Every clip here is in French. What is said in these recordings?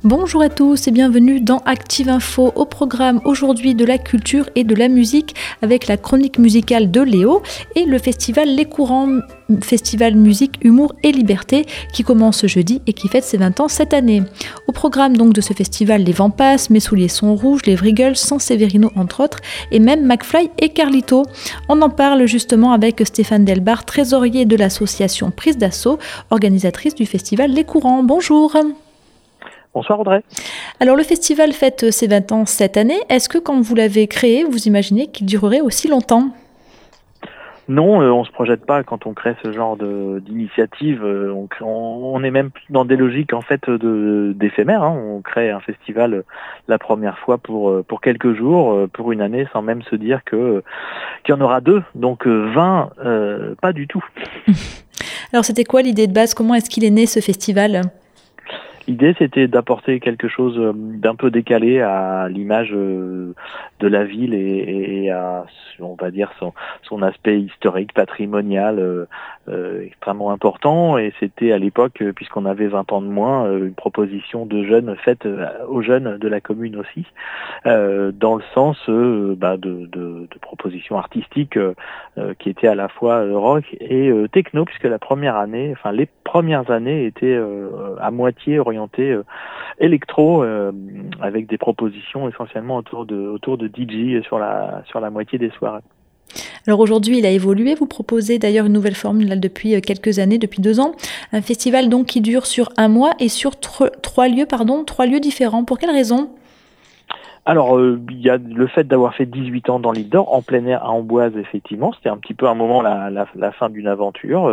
Bonjour à tous et bienvenue dans Active Info. Au programme aujourd'hui de la culture et de la musique avec la chronique musicale de Léo et le festival Les Courants, festival musique, humour et liberté qui commence ce jeudi et qui fête ses 20 ans cette année. Au programme donc de ce festival, les vents passent, Mes souliers sont rouges, les Vrigels, San Severino entre autres et même McFly et Carlito. On en parle justement avec Stéphane Delbar, trésorier de l'association Prise d'Assaut, organisatrice du festival Les Courants. Bonjour. Bonsoir Audrey. Alors le festival fête ses 20 ans cette année. Est-ce que quand vous l'avez créé, vous imaginez qu'il durerait aussi longtemps ? Non, on se projette pas quand on crée ce genre d'initiative. On est même dans des logiques en fait d'éphémère. On crée un festival la première fois pour quelques jours, pour une année, sans même se dire qu'il y en aura deux. Donc 20, pas du tout. Alors c'était quoi l'idée de base ? Comment est-ce qu'il est né ce festival ? L'idée, c'était d'apporter quelque chose d'un peu décalé à l'image de la ville et à, on va dire, son aspect historique, patrimonial, extrêmement important. Et c'était à l'époque, puisqu'on avait 20 ans de moins, une proposition de jeunes faite aux jeunes de la commune aussi, dans le sens de propositions artistiques qui étaient à la fois rock et techno, puisque les premières années étaient à moitié orientées électro, avec des propositions essentiellement autour de DJ sur la moitié des soirées. Alors aujourd'hui, il a évolué. Vous proposez d'ailleurs une nouvelle formule là, depuis quelques années, depuis 2 ans. Un festival donc qui dure sur 1 mois et sur 3 lieux différents. Pour quelle raison ? Alors, il y a le fait d'avoir fait 18 ans dans l'île d'Or, en plein air à Amboise, effectivement. C'était un petit peu un moment, la fin d'une aventure.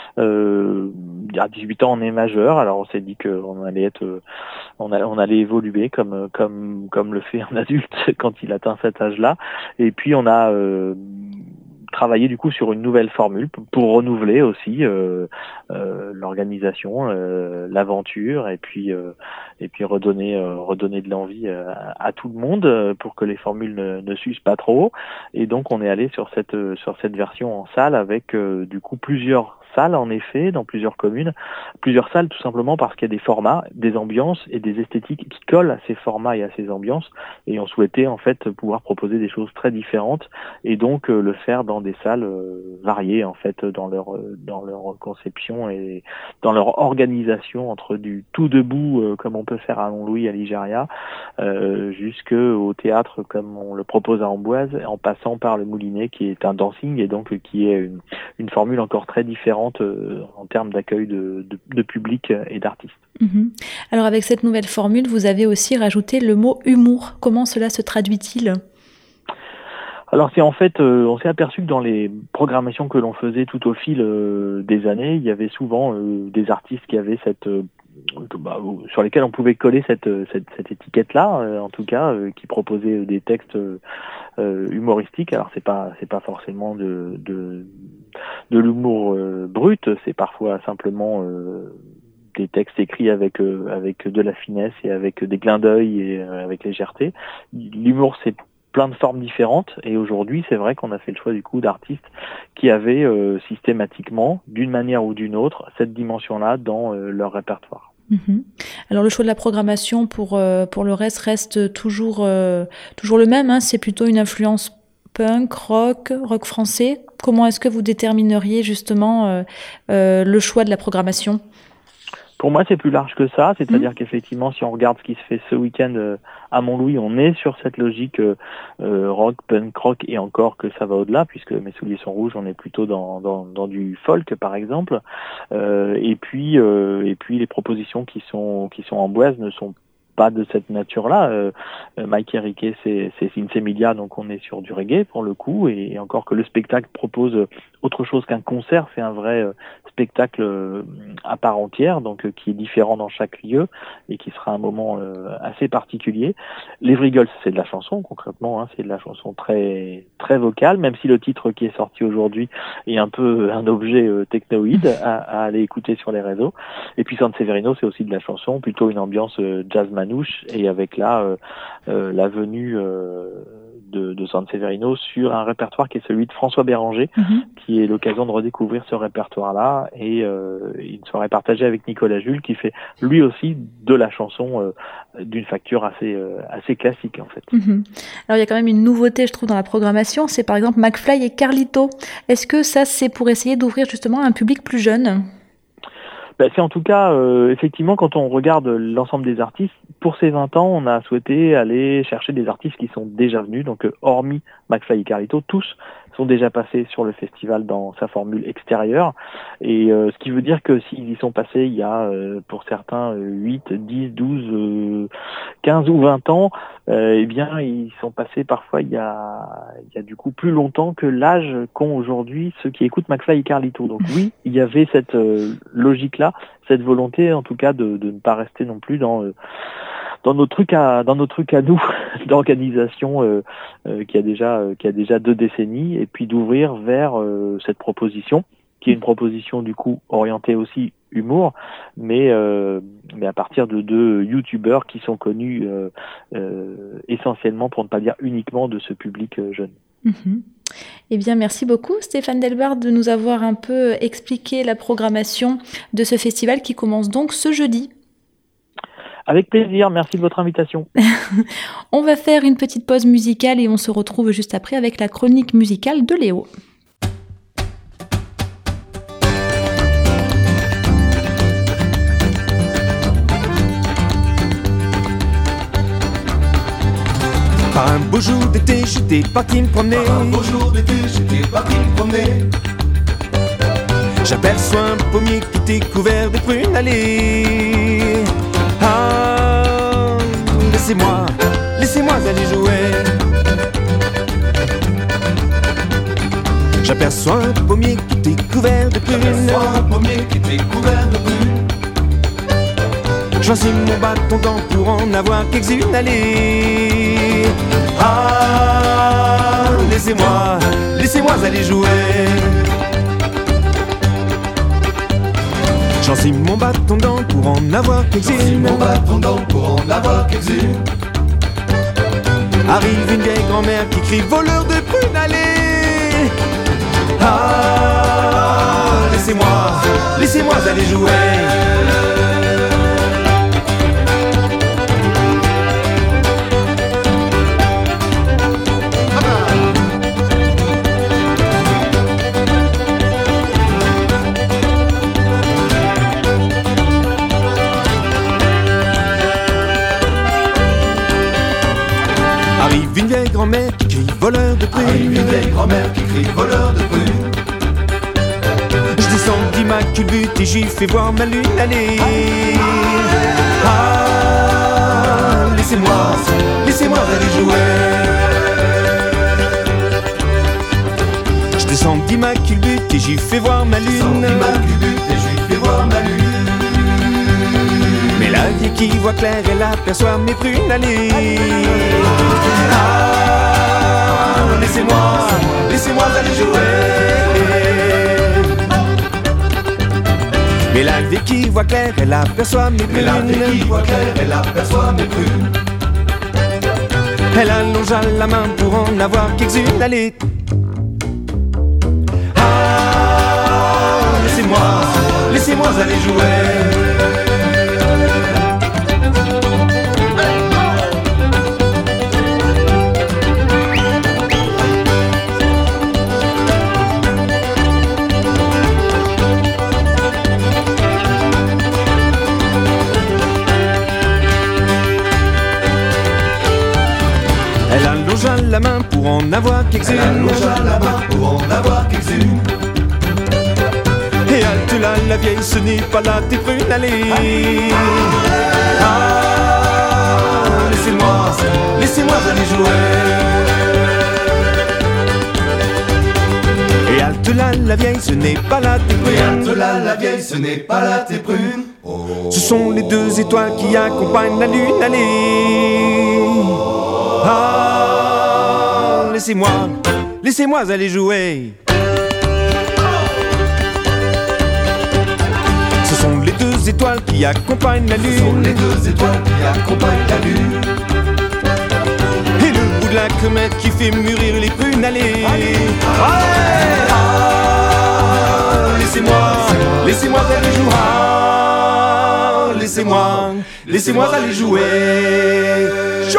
À 18 ans, on est majeur. Alors, on s'est dit qu'on allait on allait évoluer comme le fait un adulte quand il atteint cet âge-là. Et puis, on a travailler du coup sur une nouvelle formule pour renouveler aussi l'organisation, l'aventure et puis redonner de l'envie à tout le monde pour que les formules ne s'usent pas trop. Et donc on est allé sur cette version en salle avec du coup plusieurs salles en effet dans plusieurs communes, plusieurs salles tout simplement parce qu'il y a des formats, des ambiances et des esthétiques qui collent à ces formats et à ces ambiances, et on souhaitait en fait pouvoir proposer des choses très différentes et donc le faire dans des salles variées en fait dans leur conception et dans leur organisation, entre du tout debout comme on peut faire à Longlouis à Ligéria jusqu'au théâtre comme on le propose à Amboise, en passant par le Moulinet qui est un dancing et donc qui est une formule encore très différente en termes d'accueil de public et d'artistes. Alors avec cette nouvelle formule, vous avez aussi rajouté le mot humour. Comment cela se traduit-il ? Alors c'est en fait, on s'est aperçu que dans les programmations que l'on faisait tout au fil des années, il y avait souvent des artistes qui avaient sur lesquels on pouvait coller cette étiquette-là, en tout cas, qui proposaient des textes humoristiques. Alors c'est pas forcément de l'humour brut, c'est parfois simplement des textes écrits avec de la finesse et avec des clins d'œil et avec légèreté. L'humour, c'est plein de formes différentes, et aujourd'hui c'est vrai qu'on a fait le choix du coup d'artistes qui avaient systématiquement, d'une manière ou d'une autre, cette dimension-là dans leur répertoire. Alors le choix de la programmation pour le reste toujours le même, c'est plutôt une influence punk, rock français. Comment est-ce que vous détermineriez justement le choix de la programmation ? Pour moi, c'est plus large que ça, c'est-à-dire qu'effectivement, si on regarde ce qui se fait ce week-end à Montlouis, on est sur cette logique rock, punk rock, et encore que ça va au-delà, puisque Mes souliers sont rouges, on est plutôt dans du folk, par exemple. Et puis les propositions qui sont en Boise ne sont pas de cette nature-là. Mike Riquet, c'est Sinsemilia, donc on est sur du reggae pour le coup, et encore que le spectacle propose autre chose qu'un concert, c'est un vrai spectacle à part entière, donc qui est différent dans chaque lieu et qui sera un moment assez particulier. Les Vrigels, c'est de la chanson concrètement, c'est de la chanson très très vocale, même si le titre qui est sorti aujourd'hui est un peu un objet technoïde à aller écouter sur les réseaux. Et puis San Severino, c'est aussi de la chanson, plutôt une ambiance jazz manouche, et avec là la venue de Sanseverino sur un répertoire qui est celui de François Béranger, qui est l'occasion de redécouvrir ce répertoire-là, et une soirée partagée avec Nicolas Jules, qui fait lui aussi de la chanson d'une facture assez classique en fait. Alors il y a quand même une nouveauté, je trouve, dans la programmation, c'est par exemple McFly et Carlito. Est-ce que ça, c'est pour essayer d'ouvrir justement un public plus jeune ? C'est en tout cas, effectivement, quand on regarde l'ensemble des artistes, pour ces 20 ans, on a souhaité aller chercher des artistes qui sont déjà venus, donc hormis McFly et Carlito, tous sont déjà passés sur le festival dans sa formule extérieure, et ce qui veut dire que s'ils y sont passés il y a pour certains 8, 10, 12, 15 ou 20 ans, eh bien ils sont passés parfois il y a du coup plus longtemps que l'âge qu'ont aujourd'hui ceux qui écoutent McFly et Carlito. Donc oui, il y avait cette logique-là, cette volonté en tout cas de ne pas rester non plus dans nos trucs à nous d'organisation qui a déjà 2 décennies, et puis d'ouvrir vers cette proposition qui est une proposition du coup orientée aussi humour, mais à partir de 2 youtubeurs qui sont connus essentiellement, pour ne pas dire uniquement, de ce public jeune. Eh bien, merci beaucoup Stéphane Delbarde de nous avoir un peu expliqué la programmation de ce festival qui commence donc ce jeudi. Avec plaisir, merci de votre invitation. On va faire une petite pause musicale et on se retrouve juste après avec la chronique musicale de Léo. Par un beau jour d'été, j'étais parti me promener. J'aperçois un pommier qui était couvert de prunes. Allez, laissez-moi aller jouer. J'aperçois un pommier qui était couvert de prunes. J'en suis mon bâton d'en pour en avoir quelques-unes. Allez, laissez-moi aller jouer. J'en suis mon bâton d'en pour en avoir quelques-unes. Arrive une vieille grand-mère qui crie voleur de prunes. Allez, laissez-moi aller jouer. Une vieille grand-mère qui crie voleur de prunes. Je descendis ma culbute et j'y fais voir ma lune. Allez, laissez-moi aller jouer. Je descendis ma culbute et j'y fais voir ma lune. Mais la vieille qui voit clair, elle aperçoit mes prunes. Allez, laissez-moi aller jouer. Mais la vieille qui voit clair, elle aperçoit mes prunes. Elle allongea la main pour en avoir quelques-unes. Allez, laissez-moi aller jouer. La main pour en avoir quelques-unes. Et halte là, la vieille, ce n'est pas là tes prunes. Allez, laissez-moi aller jouer. Et halte là, la vieille, ce n'est pas là tes prunes. Ce sont les 2 étoiles qui accompagnent la lune. Allez, laissez-moi aller jouer. Ce sont les 2 étoiles qui accompagnent la lune. Et le bout de la comète qui fait mûrir les prunes. Allez, laissez-moi aller jouer. Laissez-moi aller jouer. Chaud.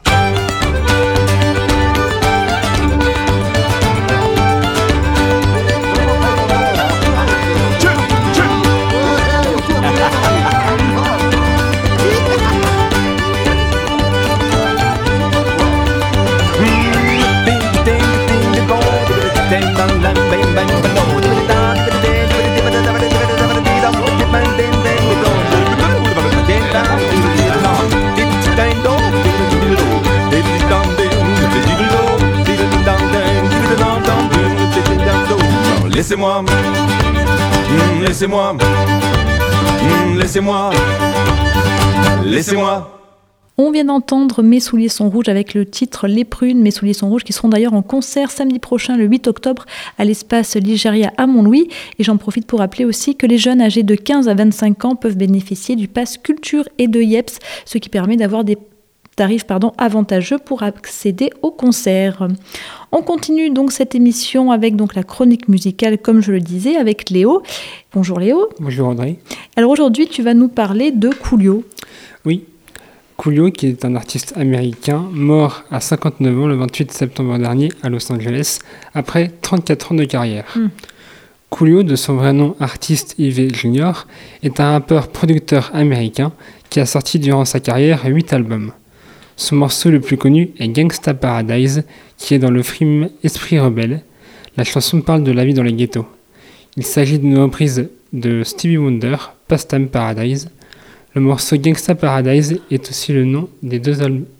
Laissez-moi. On vient d'entendre Mes souliers sont rouges avec le titre Les prunes, Mes souliers sont rouges, qui seront d'ailleurs en concert samedi prochain, le 8 octobre, à l'espace Ligéria à Montlouis. Et j'en profite pour rappeler aussi que les jeunes âgés de 15 à 25 ans peuvent bénéficier du pass culture et de IEPS, ce qui permet d'avoir des tarifs avantageux pour accéder au concert. On continue donc cette émission avec donc la chronique musicale, comme je le disais, avec Léo. Bonjour Léo. Bonjour Audrey. Alors aujourd'hui, tu vas nous parler de Coolio. Oui, Coolio qui est un artiste américain mort à 59 ans le 28 septembre dernier à Los Angeles, après 34 ans de carrière. Coolio, de son vrai nom artiste Yves Jr., est un rappeur-producteur américain qui a sorti durant sa carrière 8 albums. Son morceau le plus connu est Gangsta Paradise, qui est dans le film Esprit Rebelle. La chanson parle de la vie dans les ghettos. Il s'agit d'une reprise de Stevie Wonder, Pastime Paradise. Le morceau Gangsta Paradise est aussi le nom de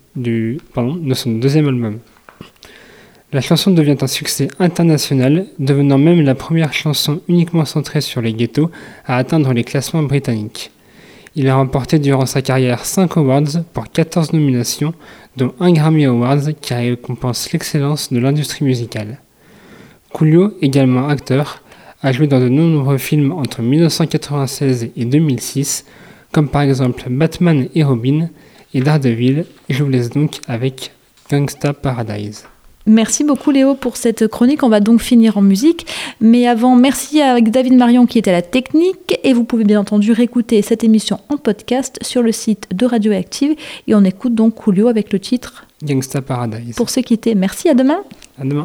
son deuxième album. La chanson devient un succès international, devenant même la première chanson uniquement centrée sur les ghettos à atteindre les classements britanniques. Il a remporté durant sa carrière 5 awards pour 14 nominations, dont un Grammy Awards qui récompense l'excellence de l'industrie musicale. Coolio, également acteur, a joué dans de nombreux films entre 1996 et 2006, comme par exemple Batman et Robin et Daredevil, et je vous laisse donc avec Gangsta Paradise. Merci beaucoup Léo pour cette chronique, on va donc finir en musique, mais avant, merci à David Marion qui était à la technique, et vous pouvez bien entendu réécouter cette émission en podcast sur le site de Radioactive, et on écoute donc Coolio avec le titre Gangsta Paradise. Pour se quitter, merci, à demain. À demain.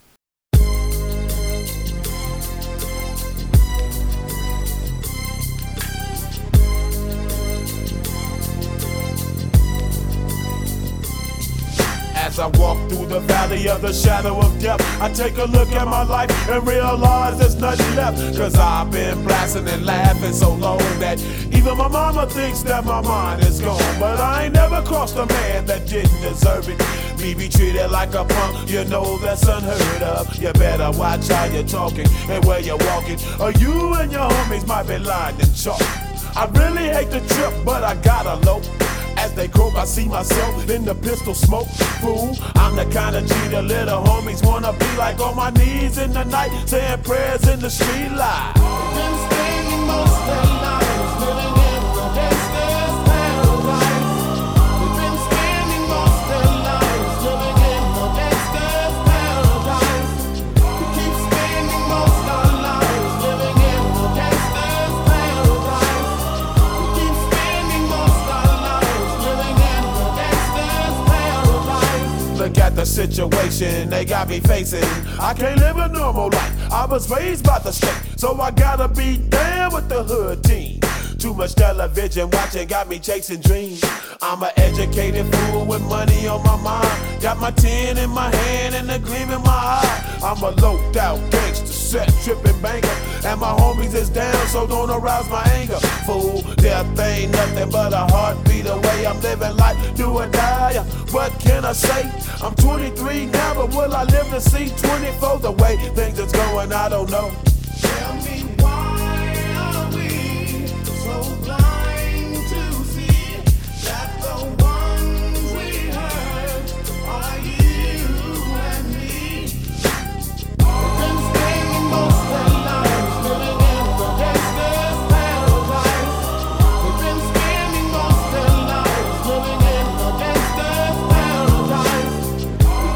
As I walk through the valley of the shadow of death, I take a look at my life and realize there's nothing left. Cause I've been blasting and laughing so long that even my mama thinks that my mind is gone. But I ain't never crossed a man that didn't deserve it. Me be treated like a punk, you know that's unheard of. You better watch how you're talking and where you're walking, or you and your homies might be lined in chalk. I really hate the trip, but I gotta low. As they croak, I see myself in the pistol smoke. Fool, I'm the kind of G the little homies wanna be like, on my knees in the night, saying prayers in the street light. Been spending most of their lives living in the gangster's paradise. We've been spending most of their lives living in the gangster's paradise. We keep spending most of our lives living in the gangster's paradise. We keep spending most of our lives living in the gangster's paradise. Look at the situation they got me facing. I can't live a normal life. I was raised by the state, so I gotta be down with the hood team. Too much television watching got me chasing dreams. I'm an educated fool with money on my mind. Got my 10 in my hand and a gleam in my eye. I'm a loped out gangster, set tripping banker, and my homies is down, so don't arouse my anger. Fool, death ain't nothing but a heartbeat away. I'm living life, do or die. What can I say? I'm 23 now, but will I live to see 24? The way things is going, I don't know. Tell me why are we so blind to see that the ones we hurt are you and me? We've been spending most of our lives living in the gangster's paradise. We've been spending most of our lives living in the gangster's paradise. We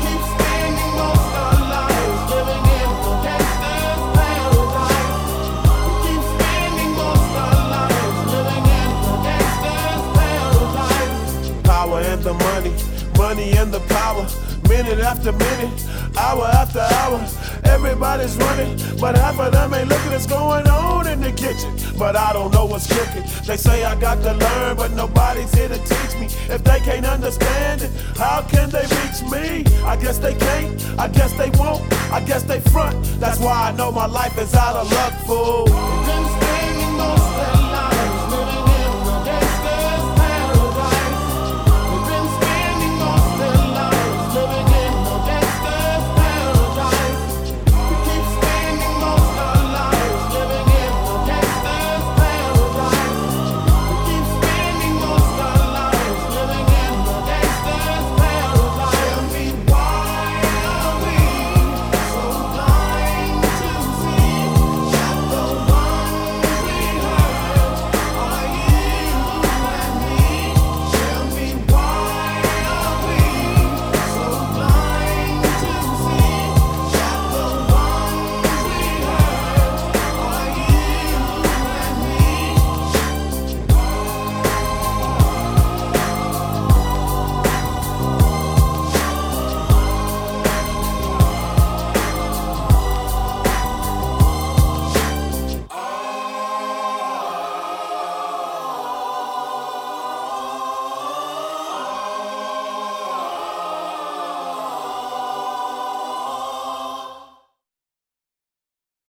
minute after minute, hour after hour. Everybody's running, but half of them ain't looking what's going on in the kitchen. But I don't know what's cooking. They say I got to learn, but nobody's here to teach me. If they can't understand it, how can they reach me? I guess they can't, I guess they won't, I guess they front. That's why I know my life is out of luck, fool.